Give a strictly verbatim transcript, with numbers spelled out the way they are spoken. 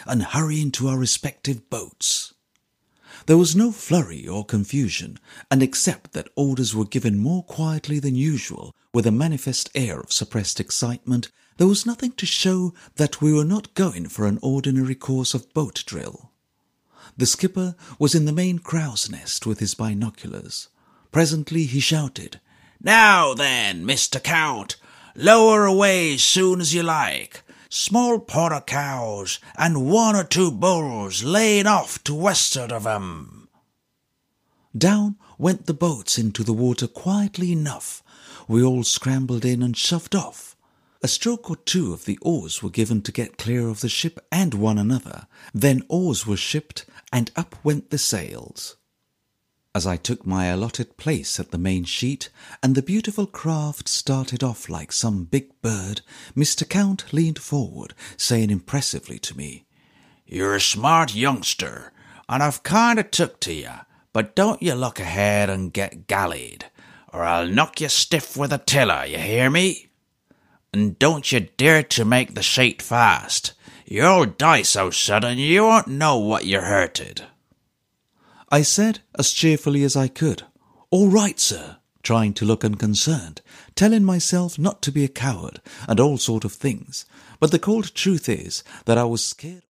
and hurry into our respective boats. There was no flurry or confusion, and except that orders were given more quietly than usual, with a manifest air of suppressed excitement, there was nothing to show that we were not going for an ordinary course of boat drill. The skipper was in the main crow's nest with his binoculars. Presently he shouted, "Now then, Mister Count, lower away as soon as you like. Small pot cows and one or two bulls laying off to westward of 'em." Down went the boats into the water quietly enough. We all scrambled in and shoved off. A stroke or two of the oars were given to get clear of the ship and one another. Then oars were shipped, and up went the sails. As I took my allotted place at the main sheet, and the beautiful craft started off like some big bird, Mister Count leaned forward, saying impressively to me, "You're a smart youngster, and I've kinder took to you, but don't you look ahead and get gallied, or I'll knock you stiff with a tiller, you hear me? And don't you dare to make the sheet fast. You'll die so sudden you won't know what you're hurted." I said, as cheerfully as I could, "All right, sir," trying to look unconcerned, telling myself not to be a coward, and all sort of things, but the cold truth is that I was scared